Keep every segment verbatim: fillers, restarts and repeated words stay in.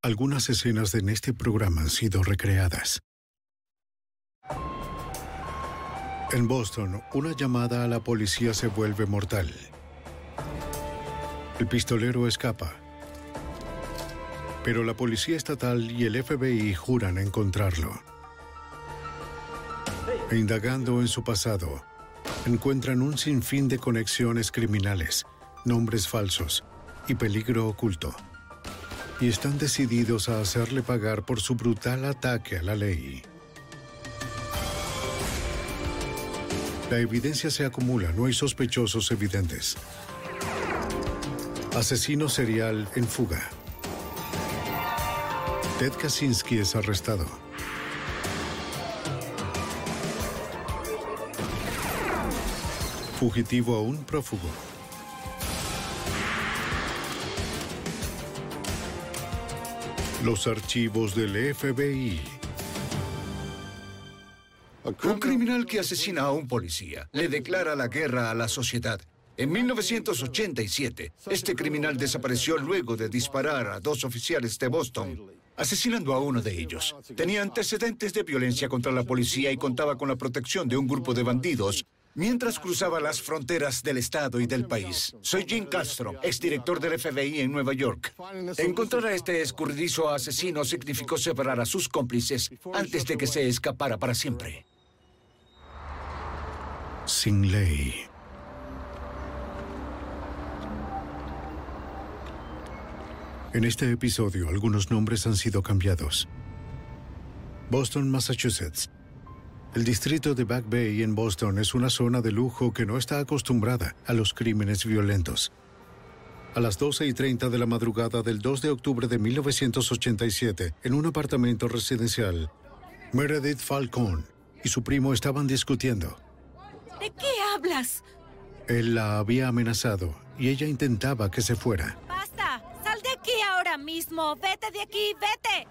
Algunas escenas de este programa han sido recreadas. En Boston, una llamada a la policía se vuelve mortal. El pistolero escapa, pero la policía estatal y el F B I juran encontrarlo. E indagando en su pasado, encuentran un sinfín de conexiones criminales, nombres falsos y peligro oculto. Y están decididos a hacerle pagar por su brutal ataque a la ley. La evidencia se acumula, no hay sospechosos evidentes. Asesino serial en fuga. Ted Kaczynski es arrestado. Fugitivo aún prófugo. Los archivos del F B I. Un criminal que asesina a un policía le declara la guerra a la sociedad. En mil novecientos ochenta y siete, este criminal desapareció luego de disparar a dos oficiales de Boston, asesinando a uno de ellos. Tenía antecedentes de violencia contra la policía y contaba con la protección de un grupo de bandidos mientras cruzaba las fronteras del estado y del país. Soy Jim Castro, exdirector del F B I en Nueva York. Encontrar a este escurridizo asesino significó separar a sus cómplices antes de que se escapara para siempre. Sin ley. En este episodio, algunos nombres han sido cambiados. Boston, Massachusetts. El distrito de Back Bay en Boston es una zona de lujo que no está acostumbrada a los crímenes violentos. A las doce y treinta de la madrugada del dos de octubre de mil novecientos ochenta y siete, en un apartamento residencial, Meredith Falcone y su primo estaban discutiendo. ¿De qué hablas? Él la había amenazado y ella intentaba que se fuera. ¡Basta! ¡Sal de aquí ahora mismo! ¡Vete de aquí! ¡Vete!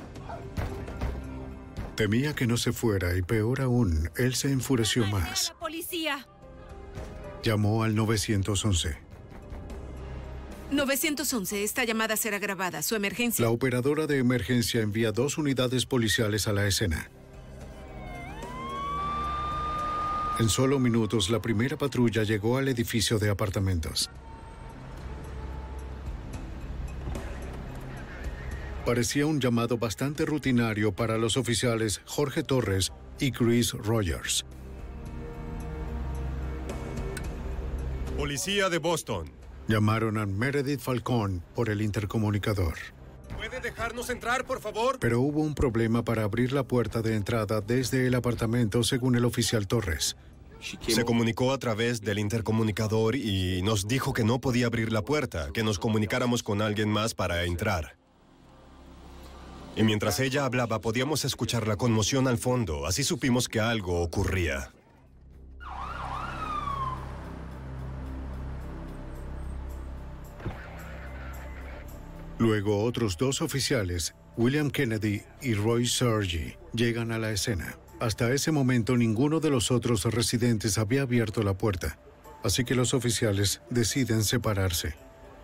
Temía que no se fuera y peor aún, él se enfureció más. ¡La policía! Llamó al nueve once. nueve once, esta llamada será grabada. Su emergencia. La operadora de emergencia envía dos unidades policiales a la escena. En solo minutos, la primera patrulla llegó al edificio de apartamentos. Parecía un llamado bastante rutinario para los oficiales Jorge Torres y Chris Rogers. Policía de Boston. Llamaron a Meredith Falcone por el intercomunicador. ¿Puede dejarnos entrar, por favor? Pero hubo un problema para abrir la puerta de entrada desde el apartamento, según el oficial Torres. Se comunicó a través del intercomunicador y nos dijo que no podía abrir la puerta, que nos comunicáramos con alguien más para entrar. Y mientras ella hablaba, podíamos escuchar la conmoción al fondo. Así supimos que algo ocurría. Luego, otros dos oficiales, William Kennedy y Roy Sergi, llegan a la escena. Hasta ese momento, ninguno de los otros residentes había abierto la puerta, así que los oficiales deciden separarse.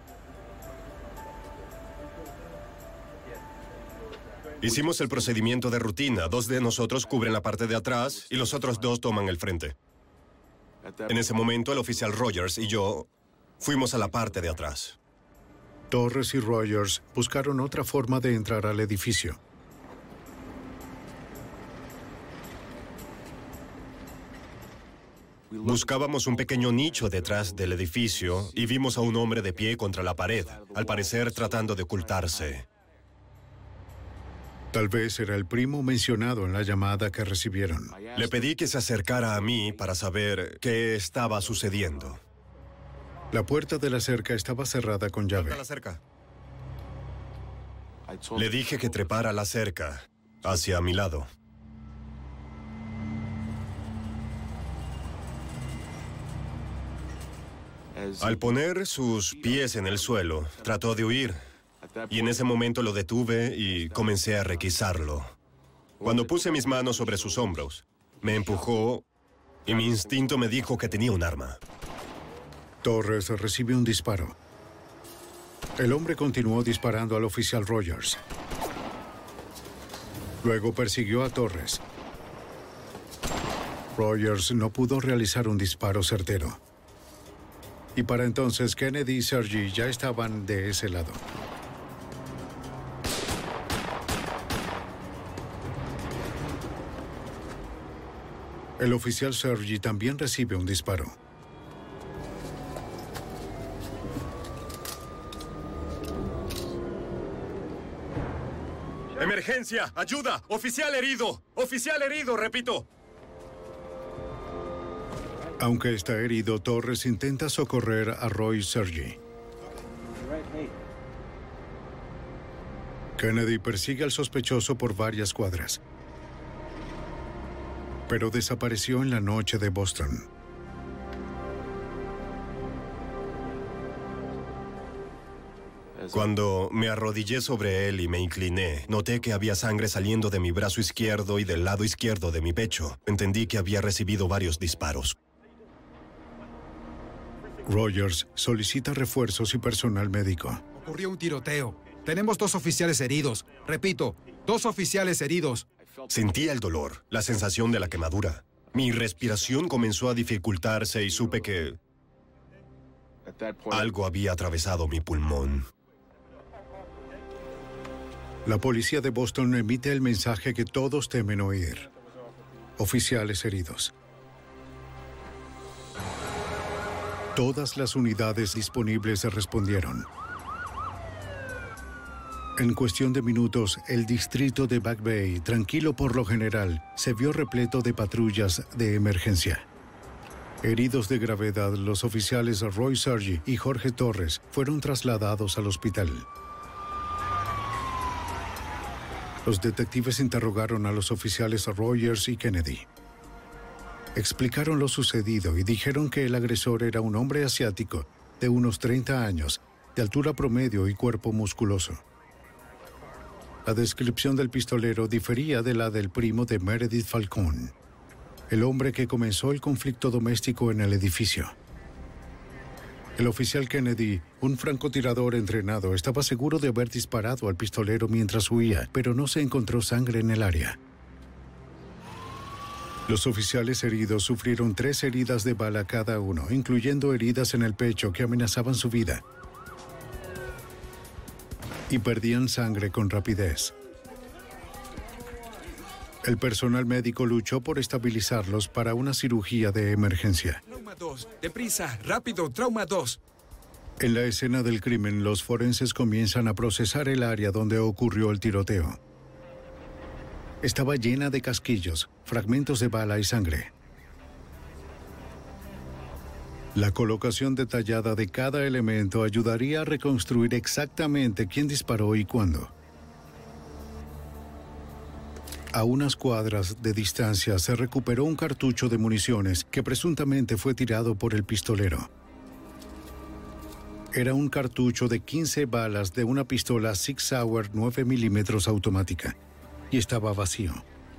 Hicimos el procedimiento de rutina. Dos de nosotros cubren la parte de atrás y los otros dos toman el frente. En ese momento, el oficial Rogers y yo fuimos a la parte de atrás. Torres y Rogers buscaron otra forma de entrar al edificio. Buscábamos un pequeño nicho detrás del edificio y vimos a un hombre de pie contra la pared, al parecer tratando de ocultarse. Tal vez era el primo mencionado en la llamada que recibieron. Le pedí que se acercara a mí para saber qué estaba sucediendo. La puerta de la cerca estaba cerrada con llave. La cerca. Le dije que trepara la cerca hacia mi lado. Al poner sus pies en el suelo, trató de huir. Y en ese momento lo detuve y comencé a requisarlo. Cuando puse mis manos sobre sus hombros, me empujó y mi instinto me dijo que tenía un arma. Torres recibe un disparo. El hombre continuó disparando al oficial Rogers. Luego persiguió a Torres. Rogers no pudo realizar un disparo certero. Y para entonces Kennedy y Sergi ya estaban de ese lado. El oficial Sergi también recibe un disparo. ¡Emergencia! ¡Ayuda! ¡Oficial herido! ¡Oficial herido! ¡Repito! Aunque está herido, Torres intenta socorrer a Roy Sergi. Kennedy persigue al sospechoso por varias cuadras, pero desapareció en la noche de Boston. Cuando me arrodillé sobre él y me incliné, noté que había sangre saliendo de mi brazo izquierdo y del lado izquierdo de mi pecho. Entendí que había recibido varios disparos. Rogers solicita refuerzos y personal médico. Ocurrió un tiroteo. Tenemos dos oficiales heridos. Repito, dos oficiales heridos. Sentía el dolor, la sensación de la quemadura. Mi respiración comenzó a dificultarse y supe que algo había atravesado mi pulmón. La policía de Boston emite el mensaje que todos temen oír. Oficiales heridos. Todas las unidades disponibles respondieron. En cuestión de minutos, el distrito de Back Bay, tranquilo por lo general, se vio repleto de patrullas de emergencia. Heridos de gravedad, los oficiales Roy Sergi y Jorge Torres fueron trasladados al hospital. Los detectives interrogaron a los oficiales Rogers y Kennedy. Explicaron lo sucedido y dijeron que el agresor era un hombre asiático de unos treinta años, de altura promedio y cuerpo musculoso. La descripción del pistolero difería de la del primo de Meredith Falcone, el hombre que comenzó el conflicto doméstico en el edificio. El oficial Kennedy, un francotirador entrenado, estaba seguro de haber disparado al pistolero mientras huía, pero no se encontró sangre en el área. Los oficiales heridos sufrieron tres heridas de bala cada uno, incluyendo heridas en el pecho que amenazaban su vida. Y perdían sangre con rapidez. El personal médico luchó por estabilizarlos para una cirugía de emergencia. Trauma dos. Deprisa, rápido, trauma dos. En la escena del crimen, los forenses comienzan a procesar el área donde ocurrió el tiroteo. Estaba llena de casquillos, fragmentos de bala y sangre. La colocación detallada de cada elemento ayudaría a reconstruir exactamente quién disparó y cuándo. A unas cuadras de distancia se recuperó un cartucho de municiones que presuntamente fue tirado por el pistolero. Era un cartucho de quince balas de una pistola Sig Sauer nueve milímetros automática y estaba vacío.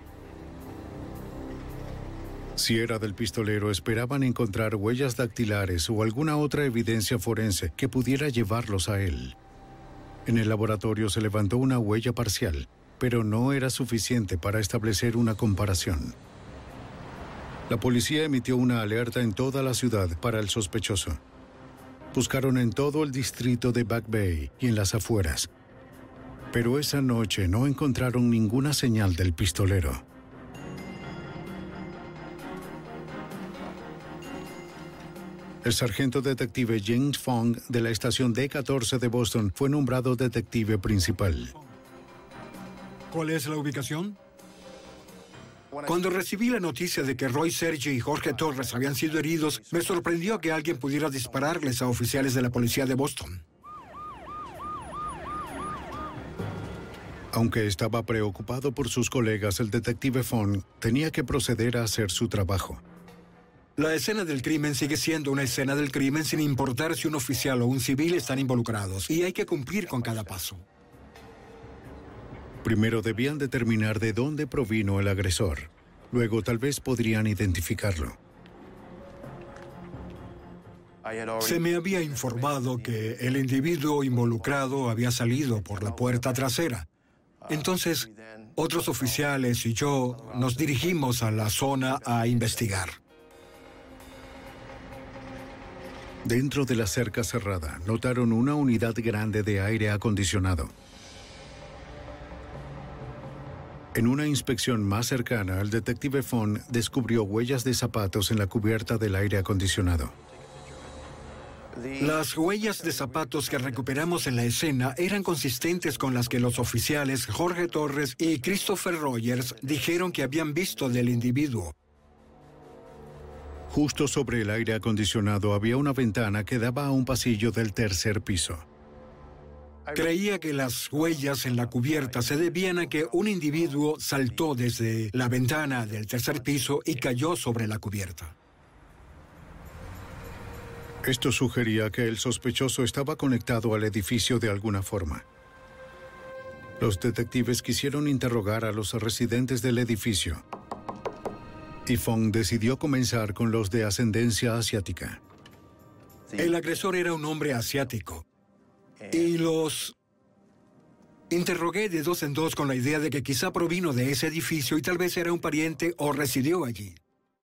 Si era del pistolero, esperaban encontrar huellas dactilares o alguna otra evidencia forense que pudiera llevarlos a él. En el laboratorio se levantó una huella parcial, pero no era suficiente para establecer una comparación. La policía emitió una alerta en toda la ciudad para el sospechoso. Buscaron en todo el distrito de Back Bay y en las afueras, pero esa noche no encontraron ninguna señal del pistolero. El sargento detective James Fong de la estación D catorce de Boston fue nombrado detective principal. ¿Cuál es la ubicación? Cuando recibí la noticia de que Roy Sergi y Jorge Torres habían sido heridos, me sorprendió que alguien pudiera dispararles a oficiales de la policía de Boston. Aunque estaba preocupado por sus colegas, el detective Fong tenía que proceder a hacer su trabajo. La escena del crimen sigue siendo una escena del crimen sin importar si un oficial o un civil están involucrados, y hay que cumplir con cada paso. Primero debían determinar de dónde provino el agresor. Luego tal vez podrían identificarlo. Se me había informado que el individuo involucrado había salido por la puerta trasera. Entonces, otros oficiales y yo nos dirigimos a la zona a investigar. Dentro de la cerca cerrada, notaron una unidad grande de aire acondicionado. En una inspección más cercana, el detective Fong descubrió huellas de zapatos en la cubierta del aire acondicionado. Las huellas de zapatos que recuperamos en la escena eran consistentes con las que los oficiales Jorge Torres y Christopher Rogers dijeron que habían visto del individuo. Justo sobre el aire acondicionado había una ventana que daba a un pasillo del tercer piso. Creía que las huellas en la cubierta se debían a que un individuo saltó desde la ventana del tercer piso y cayó sobre la cubierta. Esto sugería que el sospechoso estaba conectado al edificio de alguna forma. Los detectives quisieron interrogar a los residentes del edificio, y Fong decidió comenzar con los de ascendencia asiática. El agresor era un hombre asiático, y los interrogué de dos en dos con la idea de que quizá provino de ese edificio y tal vez era un pariente o residió allí.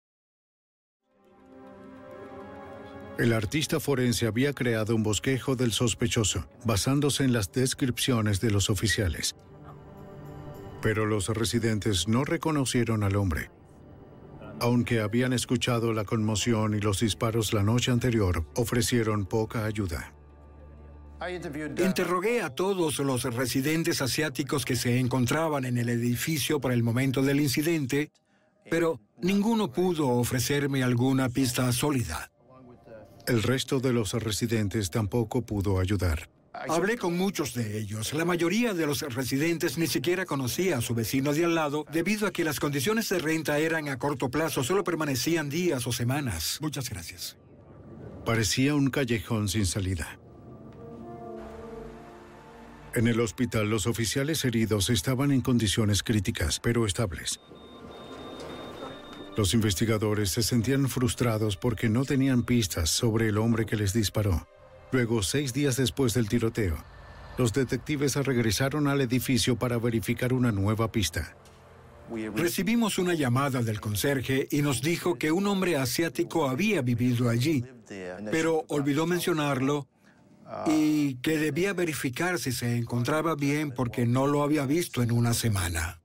El artista forense había creado un bosquejo del sospechoso, basándose en las descripciones de los oficiales. Pero los residentes no reconocieron al hombre. Aunque habían escuchado la conmoción y los disparos la noche anterior, ofrecieron poca ayuda. Interrogué a todos los residentes asiáticos que se encontraban en el edificio por el momento del incidente, pero ninguno pudo ofrecerme alguna pista sólida. El resto de los residentes tampoco pudo ayudar. Hablé con muchos de ellos. La mayoría de los residentes ni siquiera conocía a su vecino de al lado debido a que las condiciones de renta eran a corto plazo, solo permanecían días o semanas. Muchas gracias. Parecía un callejón sin salida. En el hospital, los oficiales heridos estaban en condiciones críticas, pero estables. Los investigadores se sentían frustrados porque no tenían pistas sobre el hombre que les disparó. Luego, seis días después del tiroteo, los detectives regresaron al edificio para verificar una nueva pista. Recibimos una llamada del conserje y nos dijo que un hombre asiático había vivido allí, pero olvidó mencionarlo y que debía verificar si se encontraba bien porque no lo había visto en una semana.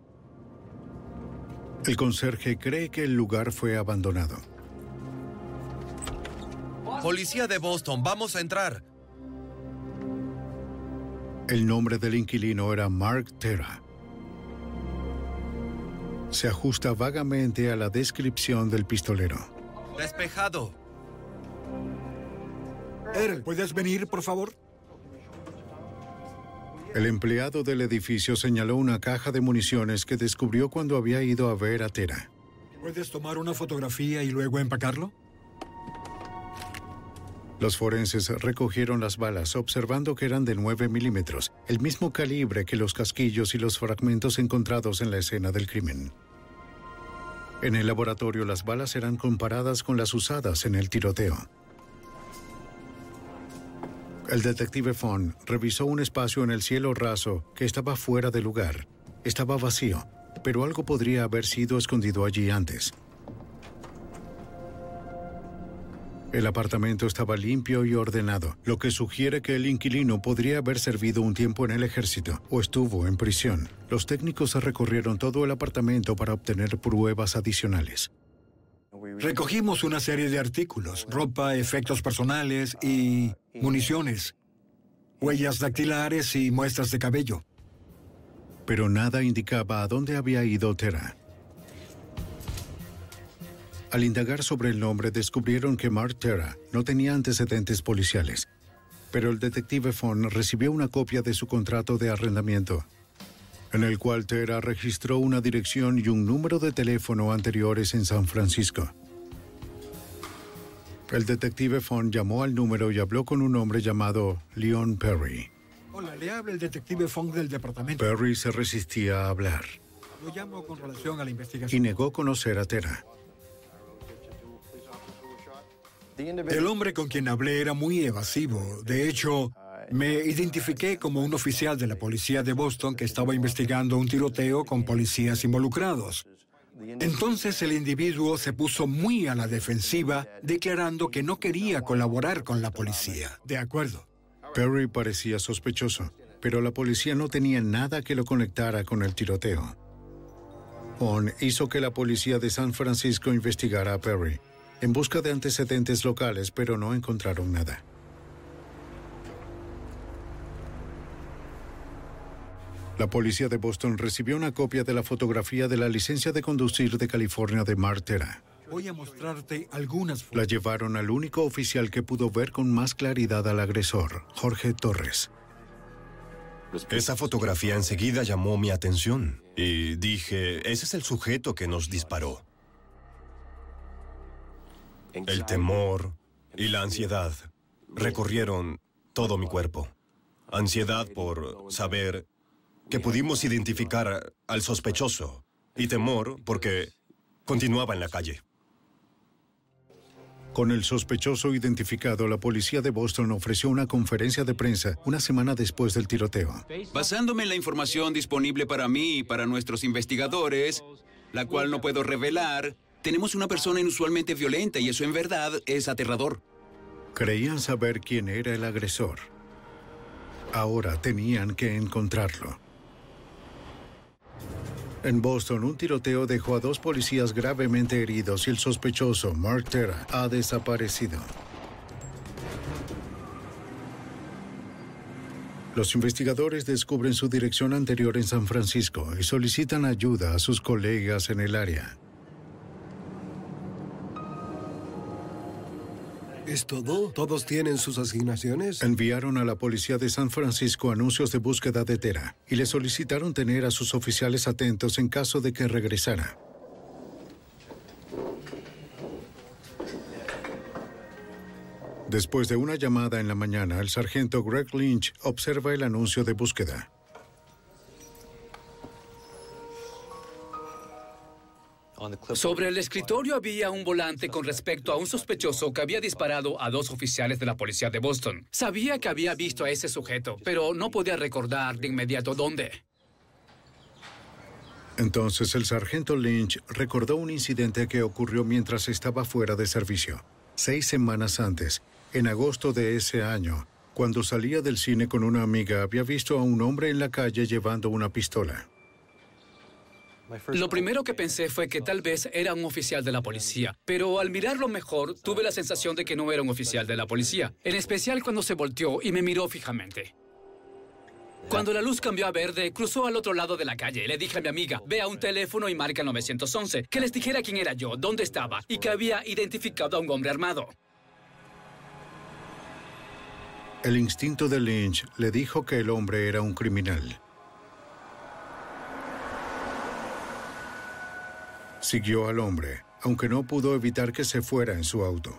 El conserje cree que el lugar fue abandonado. Policía de Boston, vamos a entrar. El nombre del inquilino era Mark Terra. Se ajusta vagamente a la descripción del pistolero. Despejado. Earl, ¿puedes venir, por favor? El empleado del edificio señaló una caja de municiones que descubrió cuando había ido a ver a Terra. ¿Puedes tomar una fotografía y luego empacarlo? Los forenses recogieron las balas, observando que eran de nueve milímetros, el mismo calibre que los casquillos y los fragmentos encontrados en la escena del crimen. En el laboratorio, las balas eran comparadas con las usadas en el tiroteo. El detective Fong revisó un espacio en el cielo raso que estaba fuera de lugar. Estaba vacío, pero algo podría haber sido escondido allí antes. El apartamento estaba limpio y ordenado, lo que sugiere que el inquilino podría haber servido un tiempo en el ejército o estuvo en prisión. Los técnicos recorrieron todo el apartamento para obtener pruebas adicionales. Recogimos una serie de artículos, ropa, efectos personales y municiones, huellas dactilares y muestras de cabello. Pero nada indicaba a dónde había ido Terra. Al indagar sobre el nombre, descubrieron que Mark Terra no tenía antecedentes policiales, pero el detective Fong recibió una copia de su contrato de arrendamiento, en el cual Terra registró una dirección y un número de teléfono anteriores en San Francisco. El detective Fong llamó al número y habló con un hombre llamado Leon Perry. Hola, le habla el detective Fong del departamento. Perry se resistía a hablar. Lo llamo con relación a la investigación. Y negó conocer a Terra. El hombre con quien hablé era muy evasivo. De hecho, me identifiqué como un oficial de la policía de Boston que estaba investigando un tiroteo con policías involucrados. Entonces el individuo se puso muy a la defensiva, declarando que no quería colaborar con la policía. De acuerdo. Perry parecía sospechoso, pero la policía no tenía nada que lo conectara con el tiroteo. Horn hizo que la policía de San Francisco investigara a Perry, en busca de antecedentes locales, pero no encontraron nada. La policía de Boston recibió una copia de la fotografía de la licencia de conducir de California de Mark Tera. Voy a mostrarte algunas fotos. La llevaron al único oficial que pudo ver con más claridad al agresor, Jorge Torres. Esa fotografía enseguida llamó mi atención y dije, ese es el sujeto que nos disparó. El temor y la ansiedad recorrieron todo mi cuerpo. Ansiedad por saber que pudimos identificar al sospechoso y temor porque continuaba en la calle. Con el sospechoso identificado, la policía de Boston ofreció una conferencia de prensa una semana después del tiroteo. Basándome en la información disponible para mí y para nuestros investigadores, la cual no puedo revelar, tenemos una persona inusualmente violenta y eso en verdad es aterrador. Creían saber quién era el agresor. Ahora tenían que encontrarlo. En Boston, un tiroteo dejó a dos policías gravemente heridos y el sospechoso, Mark Tera, ha desaparecido. Los investigadores descubren su dirección anterior en San Francisco y solicitan ayuda a sus colegas en el área. ¿Es todo? ¿Todos tienen sus asignaciones? Enviaron a la policía de San Francisco anuncios de búsqueda de Tera y le solicitaron tener a sus oficiales atentos en caso de que regresara. Después de una llamada en la mañana, el sargento Greg Lynch observa el anuncio de búsqueda. Sobre el escritorio había un volante con respecto a un sospechoso que había disparado a dos oficiales de la policía de Boston. Sabía que había visto a ese sujeto, pero no podía recordar de inmediato dónde. Entonces el sargento Lynch recordó un incidente que ocurrió mientras estaba fuera de servicio. Seis semanas antes, en agosto de ese año, cuando salía del cine con una amiga, había visto a un hombre en la calle llevando una pistola. Lo primero que pensé fue que tal vez era un oficial de la policía, pero al mirarlo mejor, tuve la sensación de que no era un oficial de la policía, en especial cuando se volteó y me miró fijamente. Cuando la luz cambió a verde, cruzó al otro lado de la calle. Le dije a mi amiga, ve a un teléfono y marca nueve once, que les dijera quién era yo, dónde estaba y que había identificado a un hombre armado. El instinto de Lynch le dijo que el hombre era un criminal. Siguió al hombre, aunque no pudo evitar que se fuera en su auto.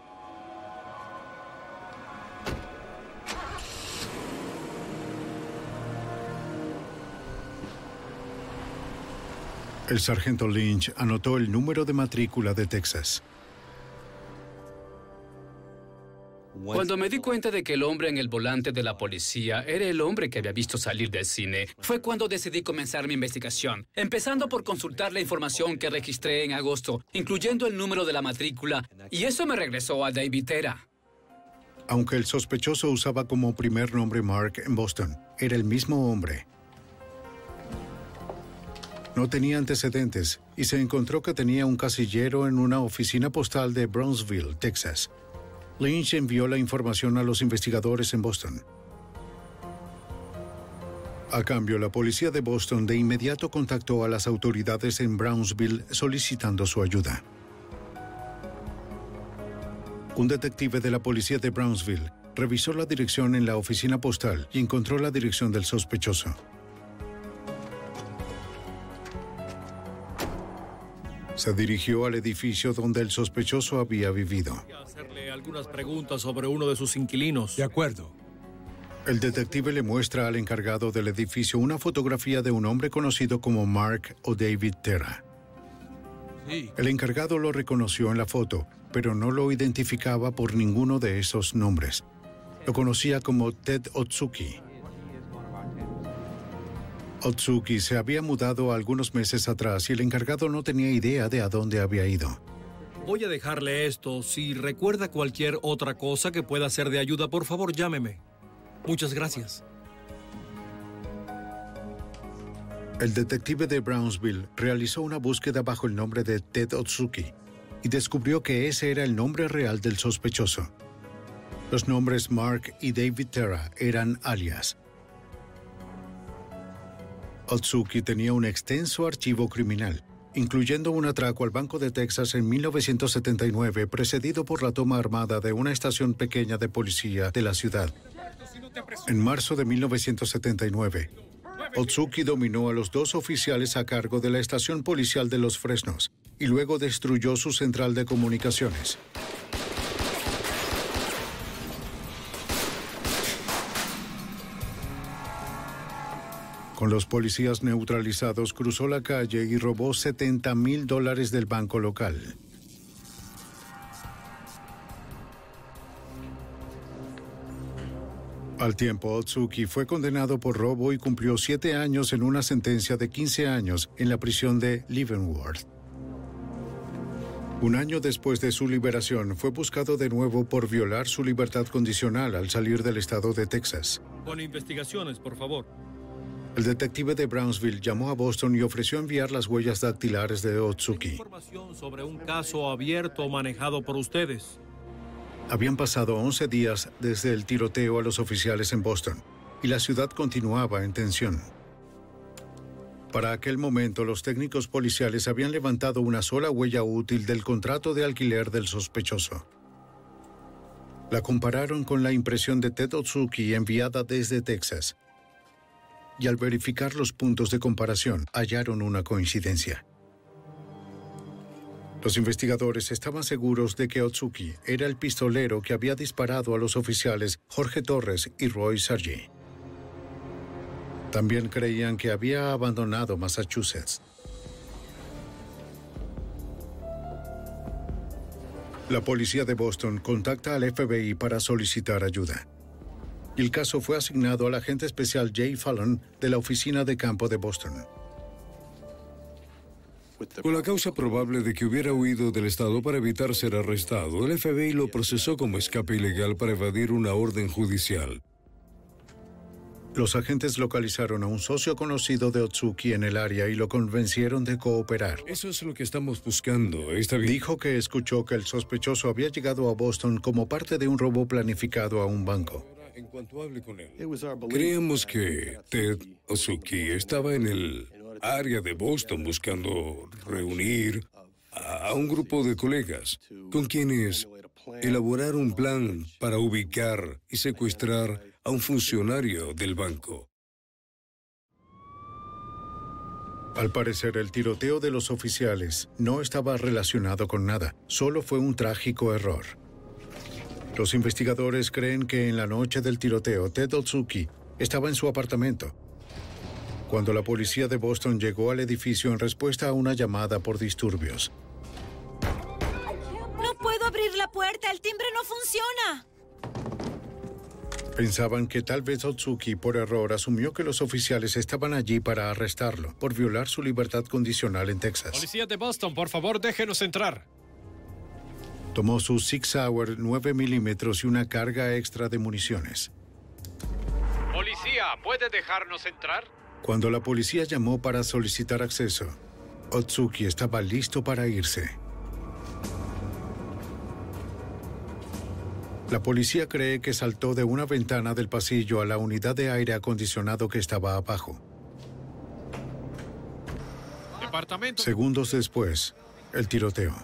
El sargento Lynch anotó el número de matrícula de Texas. Cuando me di cuenta de que el hombre en el volante de la policía era el hombre que había visto salir del cine, fue cuando decidí comenzar mi investigación, empezando por consultar la información que registré en agosto, incluyendo el número de la matrícula, y eso me regresó a David Tera. Aunque el sospechoso usaba como primer nombre Mark en Boston, era el mismo hombre. No tenía antecedentes y se encontró que tenía un casillero en una oficina postal de Brownsville, Texas. Lynch envió la información a los investigadores en Boston. A cambio, la policía de Boston de inmediato contactó a las autoridades en Brownsville solicitando su ayuda. Un detective de la policía de Brownsville revisó la dirección en la oficina postal y encontró la dirección del sospechoso. Se dirigió al edificio donde el sospechoso había vivido. Voy a hacerle algunas preguntas sobre uno de sus inquilinos. De acuerdo. El detective le muestra al encargado del edificio una fotografía de un hombre conocido como Mark o David Tera. Sí. El encargado lo reconoció en la foto pero no lo identificaba por ninguno de esos nombres. Lo conocía como Ted Otsuki. Otsuki se había mudado algunos meses atrás y el encargado no tenía idea de a dónde había ido. Voy a dejarle esto. Si recuerda cualquier otra cosa que pueda ser de ayuda, por favor, llámeme. Muchas gracias. El detective de Brownsville realizó una búsqueda bajo el nombre de Ted Otsuki y descubrió que ese era el nombre real del sospechoso. Los nombres Mark y David Terra eran alias. Otsuki tenía un extenso archivo criminal, incluyendo un atraco al Banco de Texas en mil novecientos setenta y nueve, precedido por la toma armada de una estación pequeña de policía de la ciudad. En marzo de mil novecientos setenta y nueve, Otsuki dominó a los dos oficiales a cargo de la estación policial de Los Fresnos y luego destruyó su central de comunicaciones. Con los policías neutralizados, cruzó la calle y robó setenta mil dólares del banco local. Al tiempo, Otsuki fue condenado por robo y cumplió siete años en una sentencia de quince años en la prisión de Leavenworth. Un año después de su liberación, fue buscado de nuevo por violar su libertad condicional al salir del estado de Texas. Con investigaciones, por favor. El detective de Brownsville llamó a Boston y ofreció enviar las huellas dactilares de Otsuki. Información sobre un caso abierto manejado por ustedes. Habían pasado once días desde el tiroteo a los oficiales en Boston, y la ciudad continuaba en tensión. Para aquel momento, los técnicos policiales habían levantado una sola huella útil del contrato de alquiler del sospechoso. La compararon con la impresión de Ted Otsuki enviada desde Texas. Y al verificar los puntos de comparación, hallaron una coincidencia. Los investigadores estaban seguros de que Otsuki era el pistolero que había disparado a los oficiales Jorge Torres y Roy Sergey. También creían que había abandonado Massachusetts. La policía de Boston contacta al F B I para solicitar ayuda. El caso fue asignado al agente especial Jay Fallon de la Oficina de Campo de Boston. Con la causa probable de que hubiera huido del estado para evitar ser arrestado, el F B I lo procesó como escape ilegal para evadir una orden judicial. Los agentes localizaron a un socio conocido de Otsuki en el área y lo convencieron de cooperar. Eso es lo que estamos buscando. ¿Está bien? Dijo que escuchó que el sospechoso había llegado a Boston como parte de un robo planificado a un banco. En cuanto hable con él, creíamos que Ted Otsuki estaba en el área de Boston buscando reunir a un grupo de colegas con quienes elaborar un plan para ubicar y secuestrar a un funcionario del banco. Al parecer, el tiroteo de los oficiales no estaba relacionado con nada, solo fue un trágico error. Los investigadores creen que en la noche del tiroteo, Ted Otsuki estaba en su apartamento. Cuando la policía de Boston llegó al edificio en respuesta a una llamada por disturbios. ¡No puedo abrir la puerta! ¡El timbre no funciona! Pensaban que tal vez Otsuki, por error, asumió que los oficiales estaban allí para arrestarlo por violar su libertad condicional en Texas. Policía de Boston, por favor, déjenos entrar. Tomó su Sig Sauer nueve milímetros y una carga extra de municiones. Policía, ¿puede dejarnos entrar? Cuando la policía llamó para solicitar acceso, Otsuki estaba listo para irse. La policía cree que saltó de una ventana del pasillo a la unidad de aire acondicionado que estaba abajo. Departamento. Segundos después, el tiroteo.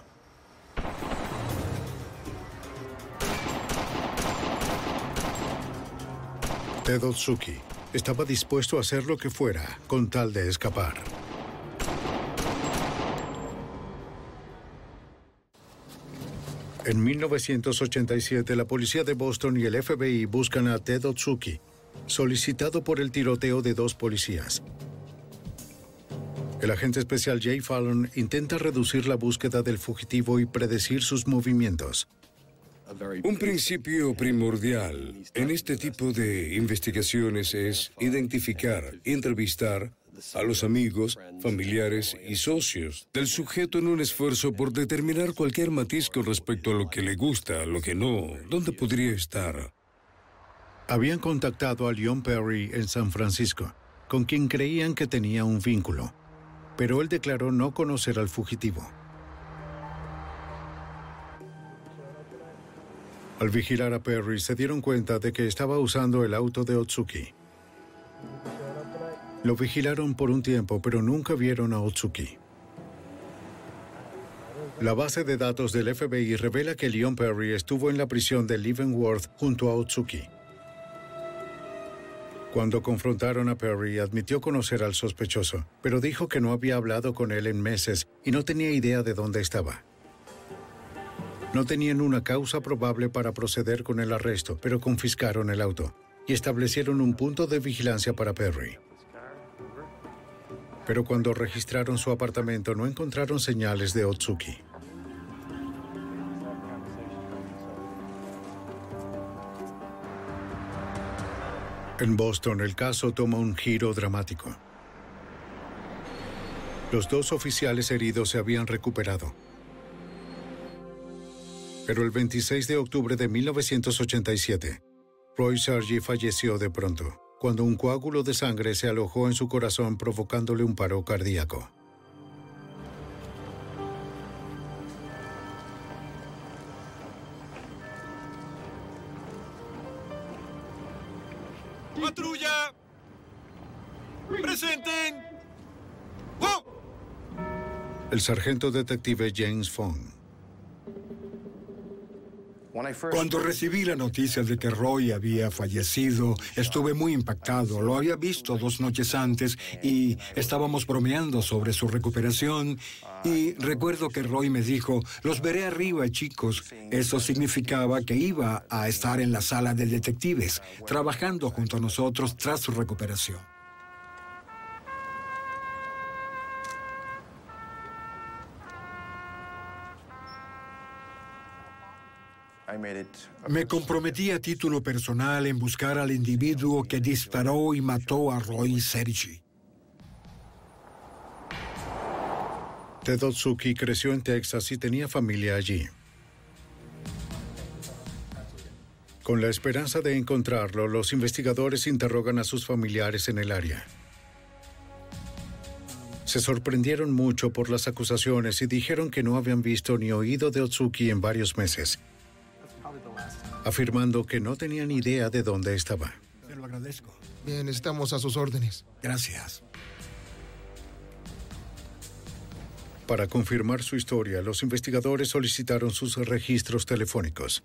Ted Otsuki estaba dispuesto a hacer lo que fuera con tal de escapar. En mil novecientos ochenta y siete, la policía de Boston y el F B I buscan a Ted Otsuki, solicitado por el tiroteo de dos policías. El agente especial Jay Fallon intenta reducir la búsqueda del fugitivo y predecir sus movimientos. Un principio primordial en este tipo de investigaciones es identificar y entrevistar a los amigos, familiares y socios del sujeto en un esfuerzo por determinar cualquier matiz con respecto a lo que le gusta, lo que no, dónde podría estar. Habían contactado a Leon Perry en San Francisco, con quien creían que tenía un vínculo, pero él declaró no conocer al fugitivo. Al vigilar a Perry, se dieron cuenta de que estaba usando el auto de Otsuki. Lo vigilaron por un tiempo, pero nunca vieron a Otsuki. La base de datos del F B I revela que Leon Perry estuvo en la prisión de Leavenworth junto a Otsuki. Cuando confrontaron a Perry, admitió conocer al sospechoso, pero dijo que no había hablado con él en meses y no tenía idea de dónde estaba. No tenían una causa probable para proceder con el arresto, pero confiscaron el auto y establecieron un punto de vigilancia para Perry. Pero cuando registraron su apartamento, no encontraron señales de Otsuki. En Boston, el caso toma un giro dramático. Los dos oficiales heridos se habían recuperado. Pero el veintiséis de octubre de mil novecientos ochenta y siete, Roy Sergi falleció de pronto, cuando un coágulo de sangre se alojó en su corazón provocándole un paro cardíaco. ¡Patrulla! ¡Presenten! ¡Oh! El sargento detective James Fong. Cuando recibí la noticia de que Roy había fallecido, estuve muy impactado. Lo había visto dos noches antes y estábamos bromeando sobre su recuperación. Y recuerdo que Roy me dijo, los veré arriba, chicos. Eso significaba que iba a estar en la sala de detectives, trabajando junto a nosotros tras su recuperación. Me comprometí a título personal en buscar al individuo que disparó y mató a Roy Sergi. Ted Otsuki creció en Texas y tenía familia allí. Con la esperanza de encontrarlo, los investigadores interrogan a sus familiares en el área. Se sorprendieron mucho por las acusaciones y dijeron que no habían visto ni oído de Otsuki en varios meses, afirmando que no tenían idea de dónde estaba. Te lo agradezco. Bien, estamos a sus órdenes. Gracias. Para confirmar su historia, los investigadores solicitaron sus registros telefónicos.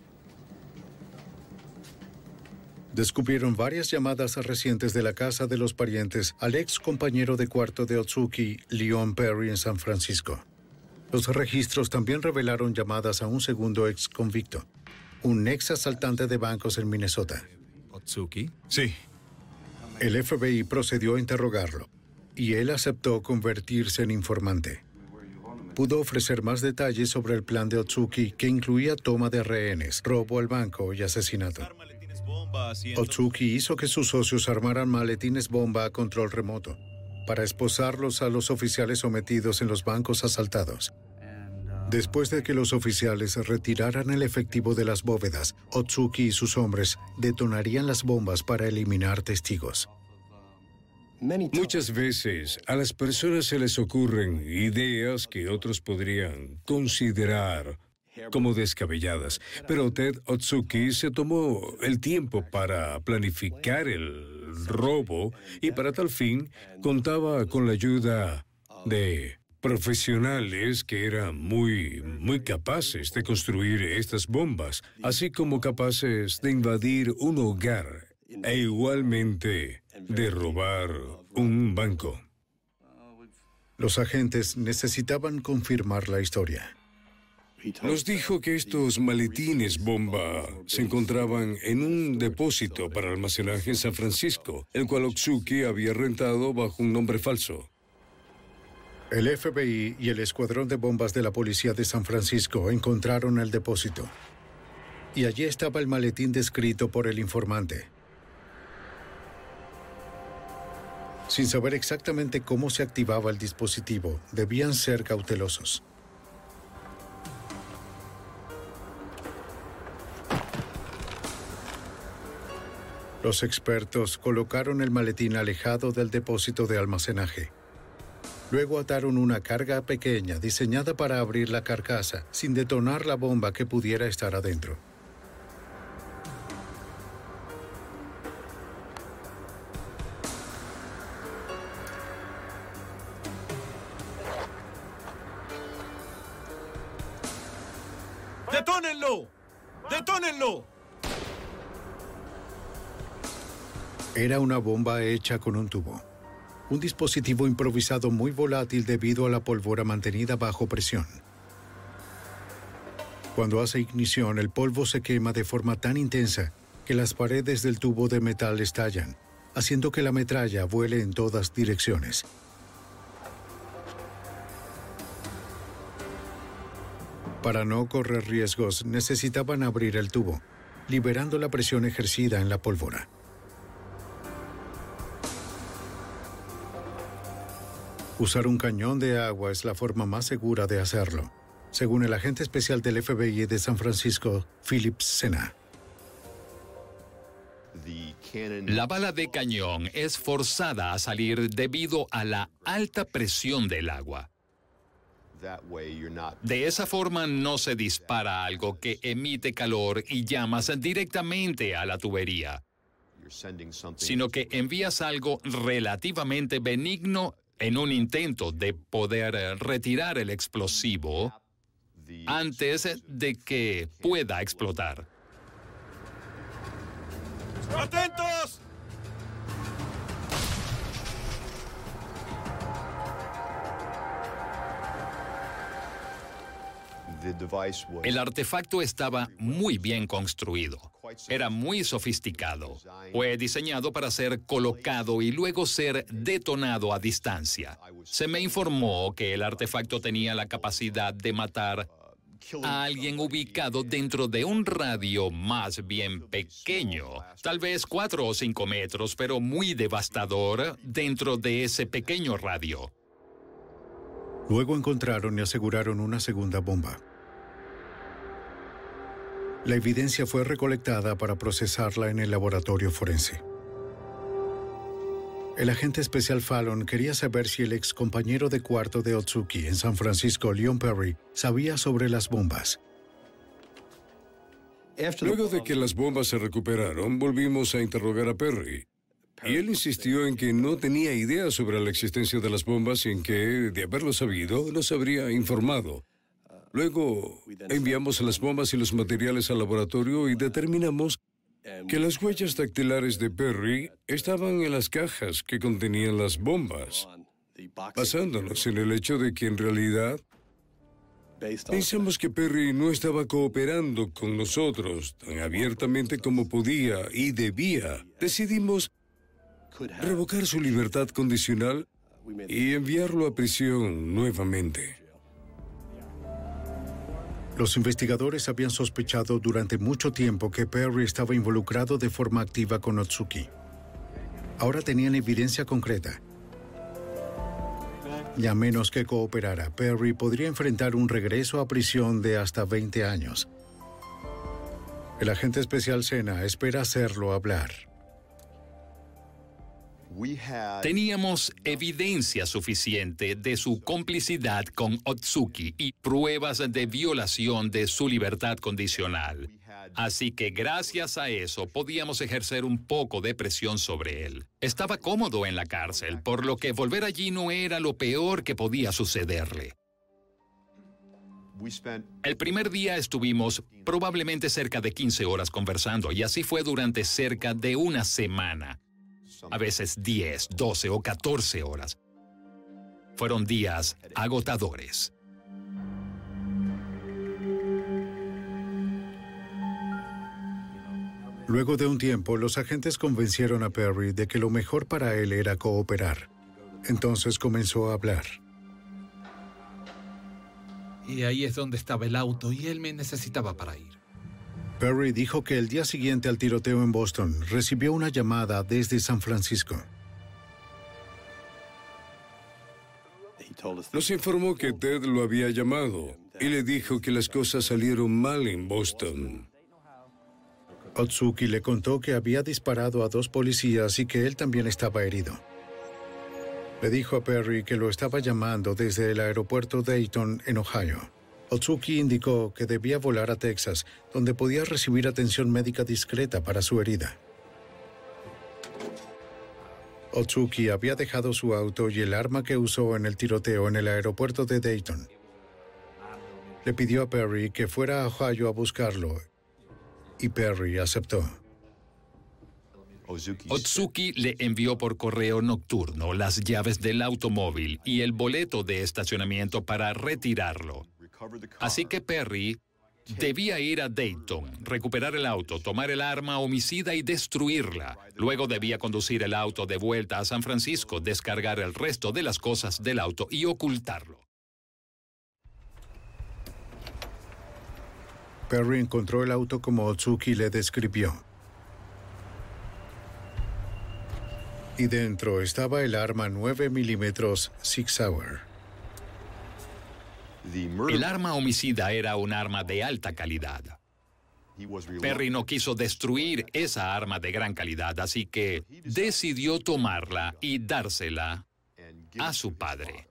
Descubrieron varias llamadas recientes de la casa de los parientes al ex compañero de cuarto de Otsuki, Leon Perry, en San Francisco. Los registros también revelaron llamadas a un segundo ex convicto, un ex asaltante de bancos en Minnesota. ¿Otsuki? Sí. El F B I procedió a interrogarlo, y él aceptó convertirse en informante. Pudo ofrecer más detalles sobre el plan de Otsuki, que incluía toma de rehenes, robo al banco y asesinato. Otsuki hizo que sus socios armaran maletines bomba a control remoto para esposarlos a los oficiales sometidos en los bancos asaltados. Después de que los oficiales retiraran el efectivo de las bóvedas, Otsuki y sus hombres detonarían las bombas para eliminar testigos. Muchas veces a las personas se les ocurren ideas que otros podrían considerar como descabelladas, pero Ted Otsuki se tomó el tiempo para planificar el robo y para tal fin contaba con la ayuda de profesionales que eran muy, muy capaces de construir estas bombas, así como capaces de invadir un hogar e igualmente de robar un banco. Los agentes necesitaban confirmar la historia. Nos dijo que estos maletines bomba se encontraban en un depósito para almacenaje en San Francisco, el cual Otsuki había rentado bajo un nombre falso. El F B I y el escuadrón de bombas de la policía de San Francisco encontraron el depósito. Y allí estaba el maletín descrito por el informante. Sin saber exactamente cómo se activaba el dispositivo, debían ser cautelosos. Los expertos colocaron el maletín alejado del depósito de almacenaje. Luego ataron una carga pequeña diseñada para abrir la carcasa sin detonar la bomba que pudiera estar adentro. ¡Detónenlo! ¡Detónenlo! Era una bomba hecha con un tubo. Un dispositivo improvisado muy volátil debido a la pólvora mantenida bajo presión. Cuando hace ignición, el polvo se quema de forma tan intensa que las paredes del tubo de metal estallan, haciendo que la metralla vuele en todas direcciones. Para no correr riesgos, necesitaban abrir el tubo, liberando la presión ejercida en la pólvora. Usar un cañón de agua es la forma más segura de hacerlo, según el agente especial del F B I de San Francisco, Philip Sena. La bala de cañón es forzada a salir debido a la alta presión del agua. De esa forma no se dispara algo que emite calor y llamas directamente a la tubería, sino que envías algo relativamente benigno en un intento de poder retirar el explosivo antes de que pueda explotar. ¡Atentos! El artefacto estaba muy bien construido. Era muy sofisticado. Fue diseñado para ser colocado y luego ser detonado a distancia. Se me informó que el artefacto tenía la capacidad de matar a alguien ubicado dentro de un radio más bien pequeño, tal vez cuatro o cinco metros, pero muy devastador dentro de ese pequeño radio. Luego encontraron y aseguraron una segunda bomba. La evidencia fue recolectada para procesarla en el laboratorio forense. El agente especial Fallon quería saber si el ex compañero de cuarto de Otsuki en San Francisco, Leon Perry, sabía sobre las bombas. Luego de que las bombas se recuperaron, volvimos a interrogar a Perry. Y él insistió en que no tenía idea sobre la existencia de las bombas y en que, de haberlo sabido, nos habría informado. Luego, enviamos las bombas y los materiales al laboratorio y determinamos que las huellas dactilares de Perry estaban en las cajas que contenían las bombas, basándonos en el hecho de que en realidad pensamos que Perry no estaba cooperando con nosotros tan abiertamente como podía y debía. Decidimos revocar su libertad condicional y enviarlo a prisión nuevamente. Los investigadores habían sospechado durante mucho tiempo que Perry estaba involucrado de forma activa con Otsuki. Ahora tenían evidencia concreta. Y a menos que cooperara, Perry podría enfrentar un regreso a prisión de hasta veinte años. El agente especial Sena espera hacerlo hablar. Teníamos evidencia suficiente de su complicidad con Otsuki y pruebas de violación de su libertad condicional. Así que gracias a eso podíamos ejercer un poco de presión sobre él. Estaba cómodo en la cárcel, por lo que volver allí no era lo peor que podía sucederle. El primer día estuvimos probablemente cerca de quince horas conversando y así fue durante cerca de una semana. A veces diez, doce o catorce horas. Fueron días agotadores. Luego de un tiempo, los agentes convencieron a Perry de que lo mejor para él era cooperar. Entonces comenzó a hablar. Y ahí es donde estaba el auto y él me necesitaba para ir. Perry dijo que el día siguiente al tiroteo en Boston recibió una llamada desde San Francisco. Nos informó que Ted lo había llamado y le dijo que las cosas salieron mal en Boston. Otsuki le contó que había disparado a dos policías y que él también estaba herido. Le dijo a Perry que lo estaba llamando desde el aeropuerto Dayton, en Ohio. Otsuki indicó que debía volar a Texas, donde podía recibir atención médica discreta para su herida. Otsuki había dejado su auto y el arma que usó en el tiroteo en el aeropuerto de Dayton. Le pidió a Perry que fuera a Ohio a buscarlo, y Perry aceptó. Otsuki le envió por correo nocturno las llaves del automóvil y el boleto de estacionamiento para retirarlo. Así que Perry debía ir a Dayton, recuperar el auto, tomar el arma homicida y destruirla. Luego debía conducir el auto de vuelta a San Francisco, descargar el resto de las cosas del auto y ocultarlo. Perry encontró el auto como Otsuki le describió. Y dentro estaba el arma nueve milímetros Sig Sauer. El arma homicida era un arma de alta calidad. Perry no quiso destruir esa arma de gran calidad, así que decidió tomarla y dársela a su padre.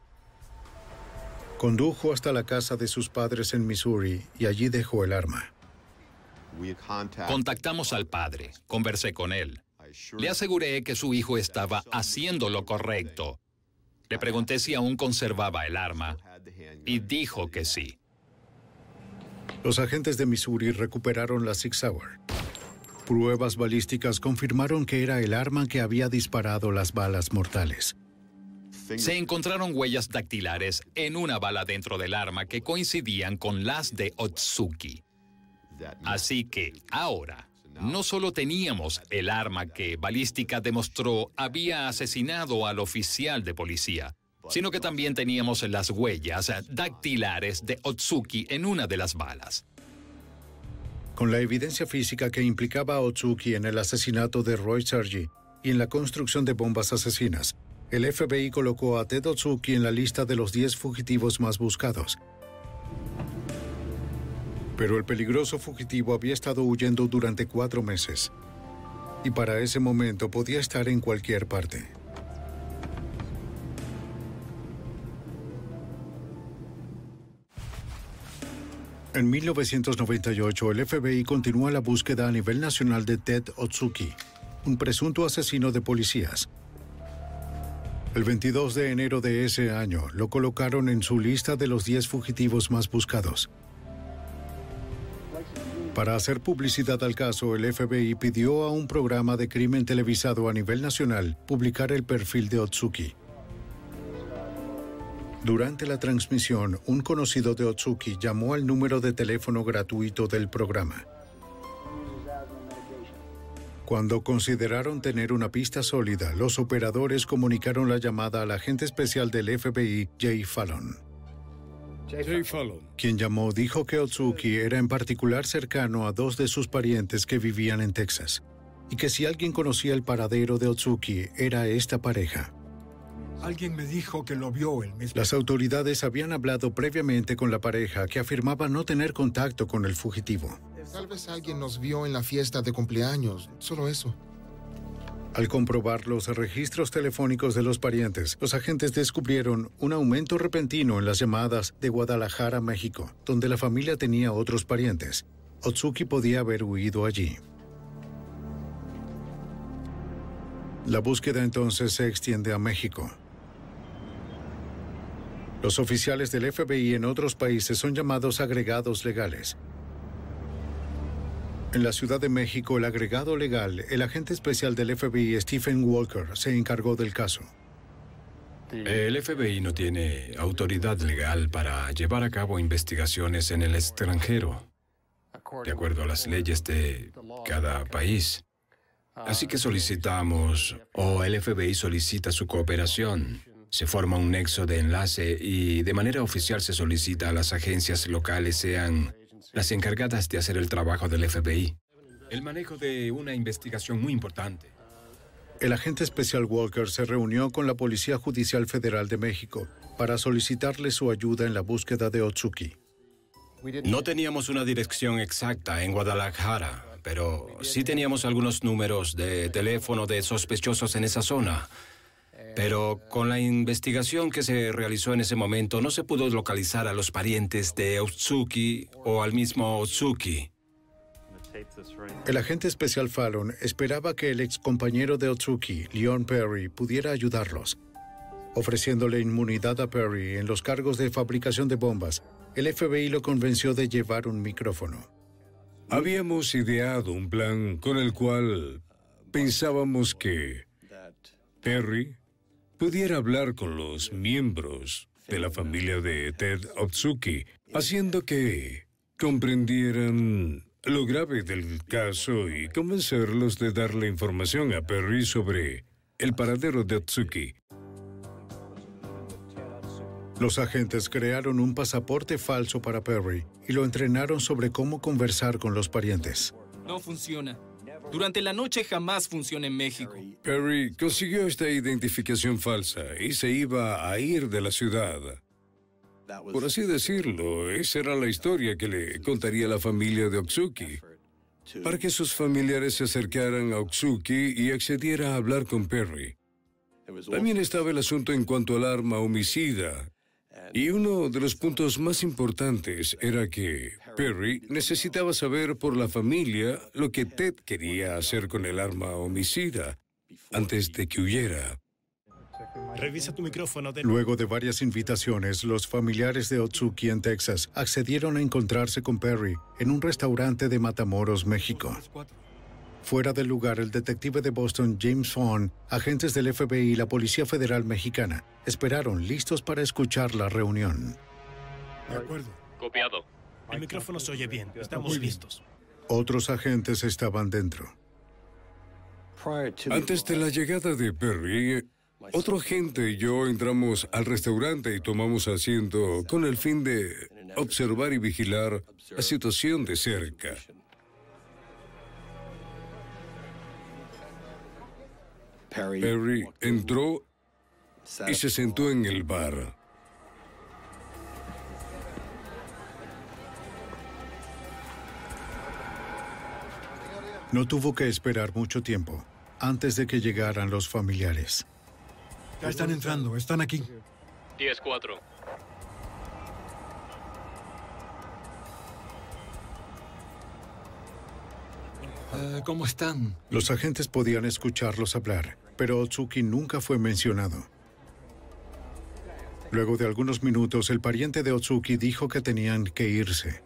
Condujo hasta la casa de sus padres en Missouri y allí dejó el arma. Contactamos al padre, conversé con él. Le aseguré que su hijo estaba haciendo lo correcto. Le pregunté si aún conservaba el arma y dijo que sí. Los agentes de Missouri recuperaron la Sig Sauer. Pruebas balísticas confirmaron que era el arma que había disparado las balas mortales. Se encontraron huellas dactilares en una bala dentro del arma que coincidían con las de Otsuki. Así que ahora no solo teníamos el arma que balística demostró había asesinado al oficial de policía, sino que también teníamos las huellas dactilares de Otsuki en una de las balas. Con la evidencia física que implicaba a Otsuki en el asesinato de Roy Sergi y en la construcción de bombas asesinas, el F B I colocó a Ted Otsuki en la lista de los diez fugitivos más buscados. Pero el peligroso fugitivo había estado huyendo durante cuatro meses. Y para ese momento podía estar en cualquier parte. En mil novecientos noventa y ocho, el F B I continúa la búsqueda a nivel nacional de Ted Otsuki, un presunto asesino de policías. El veintidós de enero de ese año, lo colocaron en su lista de los diez fugitivos más buscados. Para hacer publicidad al caso, el F B I pidió a un programa de crimen televisado a nivel nacional publicar el perfil de Otsuki. Durante la transmisión, un conocido de Otsuki llamó al número de teléfono gratuito del programa. Cuando consideraron tener una pista sólida, los operadores comunicaron la llamada al agente especial del F B I, Jay Fallon. Jay Fallon. Quien llamó dijo que Otsuki era en particular cercano a dos de sus parientes que vivían en Texas, y que si alguien conocía el paradero de Otsuki, era esta pareja. Alguien me dijo que lo vio el mismo. Las autoridades habían hablado previamente con la pareja, que afirmaba no tener contacto con el fugitivo. Tal vez alguien nos vio en la fiesta de cumpleaños, solo eso. Al comprobar los registros telefónicos de los parientes, los agentes descubrieron un aumento repentino en las llamadas de Guadalajara, México, donde la familia tenía otros parientes. Otsuki podía haber huido allí. La búsqueda entonces se extiende a México. Los oficiales del F B I en otros países son llamados agregados legales. En la Ciudad de México, el agregado legal, el agente especial del F B I, Stephen Walker, se encargó del caso. El F B I no tiene autoridad legal para llevar a cabo investigaciones en el extranjero, de acuerdo a las leyes de cada país. Así que solicitamos, o el F B I solicita su cooperación Se forma un nexo de enlace y de manera oficial se solicita a las agencias locales sean las encargadas de hacer el trabajo del F B I. El manejo de una investigación muy importante. El agente especial Walker se reunió con la Policía Judicial Federal de México para solicitarle su ayuda en la búsqueda de Otsuki. No teníamos una dirección exacta en Guadalajara, pero sí teníamos algunos números de teléfono de sospechosos en esa zona. Pero con la investigación que se realizó en ese momento no se pudo localizar a los parientes de Otsuki o al mismo Otsuki. El agente especial Fallon esperaba que el excompañero de Otsuki, Leon Perry, pudiera ayudarlos. Ofreciéndole inmunidad a Perry en los cargos de fabricación de bombas, el F B I lo convenció de llevar un micrófono. Habíamos ideado un plan con el cual pensábamos que Perry pudiera hablar con los miembros de la familia de Ted Otsuki, haciendo que comprendieran lo grave del caso y convencerlos de darle información a Perry sobre el paradero de Otsuki. Los agentes crearon un pasaporte falso para Perry y lo entrenaron sobre cómo conversar con los parientes. No funciona. Durante la noche jamás funciona en México. Perry consiguió esta identificación falsa y se iba a ir de la ciudad. Por así decirlo, esa era la historia que le contaría a la familia de Otsuki, para que sus familiares se acercaran a Otsuki y accediera a hablar con Perry. También estaba el asunto en cuanto al arma homicida, y uno de los puntos más importantes era que Perry necesitaba saber por la familia lo que Ted quería hacer con el arma homicida antes de que huyera. Revisa tu micrófono. De... Luego de varias invitaciones, los familiares de Otsuki en Texas accedieron a encontrarse con Perry en un restaurante de Matamoros, México. Fuera del lugar, el detective de Boston, James Vaughn, agentes del F B I y la Policía Federal Mexicana esperaron listos para escuchar la reunión. De acuerdo. Copiado. El micrófono se oye bien. Estamos listos. Otros agentes estaban dentro. Antes de la llegada de Perry, otro agente y yo entramos al restaurante y tomamos asiento con el fin de observar y vigilar la situación de cerca. Perry entró y se sentó en el bar. No tuvo que esperar mucho tiempo antes de que llegaran los familiares. Ya están entrando, están aquí. diez cuatro. Uh, ¿Cómo están? Los agentes podían escucharlos hablar, pero Otsuki nunca fue mencionado. Luego de algunos minutos, el pariente de Otsuki dijo que tenían que irse.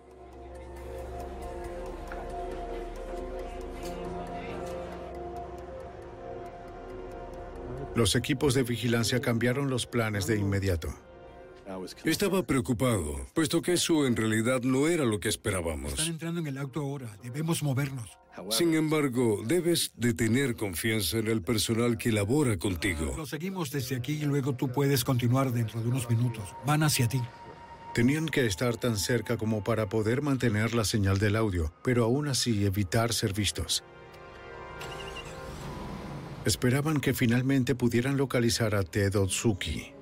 Los equipos de vigilancia cambiaron los planes de inmediato. Estaba preocupado, puesto que eso en realidad no era lo que esperábamos. Están entrando en el auto ahora. Debemos movernos. Sin embargo, debes de tener confianza en el personal que labora contigo. Lo seguimos desde aquí y luego tú puedes continuar dentro de unos minutos. Van hacia ti. Tenían que estar tan cerca como para poder mantener la señal del audio, pero aún así evitar ser vistos. Esperaban que finalmente pudieran localizar a Ted Otsuki.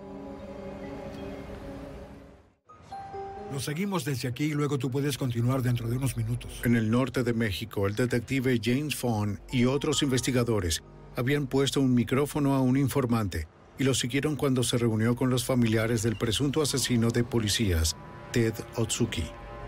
Lo seguimos desde aquí y luego tú puedes continuar dentro de unos minutos. En el norte de México, el detective James Vaughn y otros investigadores habían puesto un micrófono a un informante y lo siguieron cuando se reunió con los familiares del presunto asesino de policías, Ted Otsuki.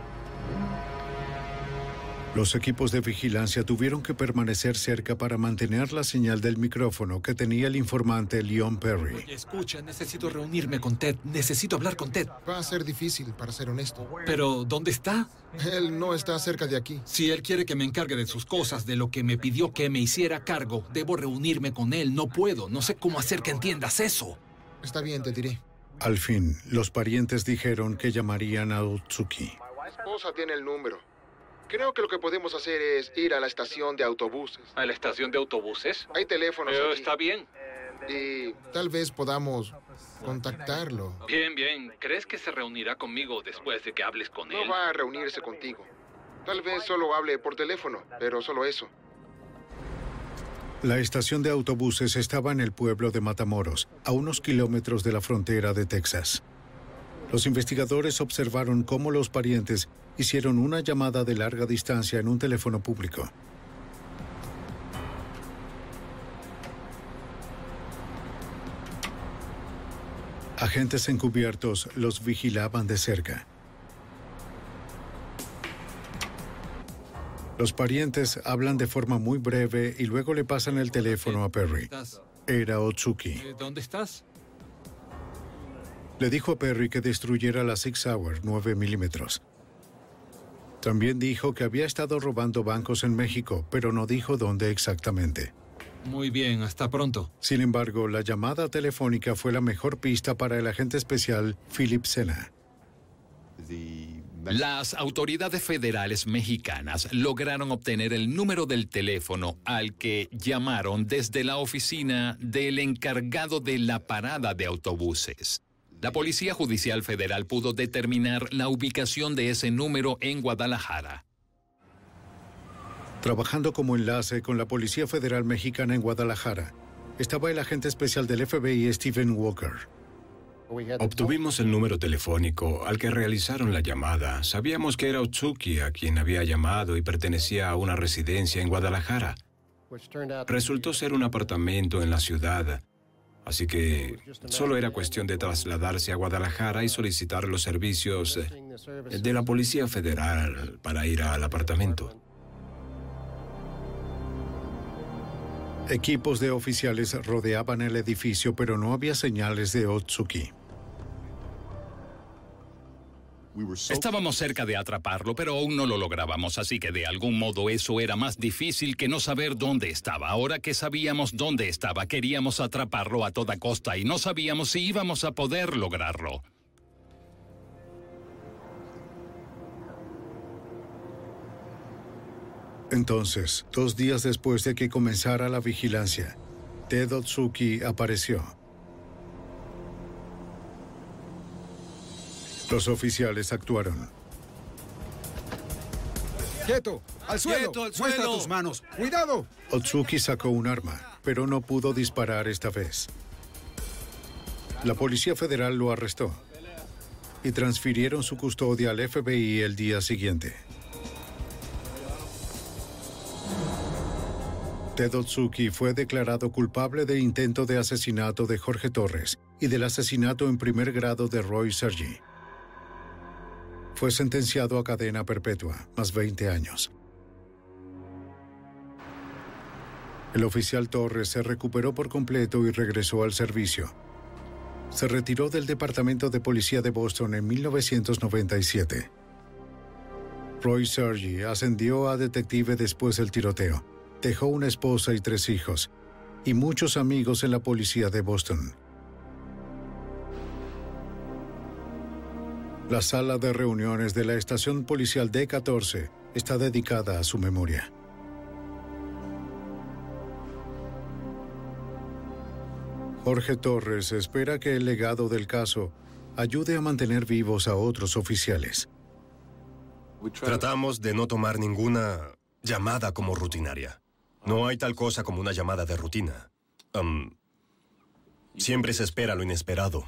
Los equipos de vigilancia tuvieron que permanecer cerca para mantener la señal del micrófono que tenía el informante Leon Perry. Oye, escucha, necesito reunirme con Ted. Necesito hablar con Ted. Va a ser difícil, para ser honesto. Pero, ¿dónde está? Él no está cerca de aquí. Si él quiere que me encargue de sus cosas, de lo que me pidió que me hiciera cargo, debo reunirme con él. No puedo. No sé cómo hacer que entiendas eso. Está bien, te diré. Al fin, los parientes dijeron que llamarían a Otsuki. Mi esposa tiene el número. Creo que lo que podemos hacer es ir a la estación de autobuses. ¿A la estación de autobuses? Hay teléfonos Pero aquí. está bien. y tal vez podamos contactarlo. Bien, bien. ¿Crees que se reunirá conmigo después de que hables con él? No va a reunirse contigo. Tal vez solo hable por teléfono, pero solo eso. La estación de autobuses estaba en el pueblo de Matamoros, a unos kilómetros de la frontera de Texas. Los investigadores observaron cómo los parientes hicieron una llamada de larga distancia en un teléfono público. Agentes encubiertos los vigilaban de cerca. Los parientes hablan de forma muy breve y luego le pasan el teléfono a Perry. Era Otsuki. ¿Dónde estás? Le dijo a Perry que destruyera la Sig Sauer nueve milímetros. También dijo que había estado robando bancos en México, pero no dijo dónde exactamente. Muy bien, hasta pronto. Sin embargo, la llamada telefónica fue la mejor pista para el agente especial Philip Sena. Las autoridades federales mexicanas lograron obtener el número del teléfono al que llamaron desde la oficina del encargado de la parada de autobuses. La Policía Judicial Federal pudo determinar la ubicación de ese número en Guadalajara. Trabajando como enlace con la Policía Federal Mexicana en Guadalajara, estaba el agente especial del F B I, Stephen Walker. Obtuvimos el número telefónico al que realizaron la llamada. Sabíamos que era Otsuki a quien había llamado y pertenecía a una residencia en Guadalajara. Resultó ser un apartamento en la ciudad, así que solo era cuestión de trasladarse a Guadalajara y solicitar los servicios de la Policía Federal para ir al apartamento. Equipos de oficiales rodeaban el edificio, pero no había señales de Otsuki. Estábamos cerca de atraparlo, pero aún no lo lográbamos, así que de algún modo eso era más difícil que no saber dónde estaba. Ahora que sabíamos dónde estaba, queríamos atraparlo a toda costa y no sabíamos si íbamos a poder lograrlo. Entonces, dos días después de que comenzara la vigilancia, Ted Otsuki apareció. Los oficiales actuaron. ¡Quieto! ¡Al suelo! ¡Quieto, al ¡Muestra suelo! tus manos! ¡Cuidado! Otsuki sacó un arma, pero no pudo disparar esta vez. La Policía Federal lo arrestó y transfirieron su custodia al F B I el día siguiente. Ted Otsuki fue declarado culpable de intento de asesinato de Jorge Torres y del asesinato en primer grado de Roy Sergi. Fue sentenciado a cadena perpetua, más veinte años. El oficial Torres se recuperó por completo y regresó al servicio. Se retiró del Departamento de Policía de Boston en mil novecientos noventa y siete. Roy Sergi ascendió a detective después del tiroteo. Dejó una esposa y tres hijos, y muchos amigos en la policía de Boston. La sala de reuniones de la estación policial D catorce está dedicada a su memoria. Jorge Torres espera que el legado del caso ayude a mantener vivos a otros oficiales. Tratamos de no tomar ninguna llamada como rutinaria. No hay tal cosa como una llamada de rutina. Um, siempre se espera lo inesperado.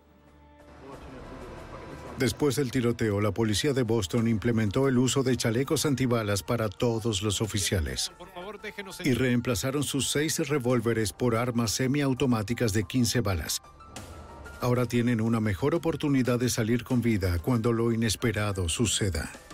Después del tiroteo, la policía de Boston implementó el uso de chalecos antibalas para todos los oficiales y reemplazaron sus seis revólveres por armas semiautomáticas de quince balas. Ahora tienen una mejor oportunidad de salir con vida cuando lo inesperado suceda.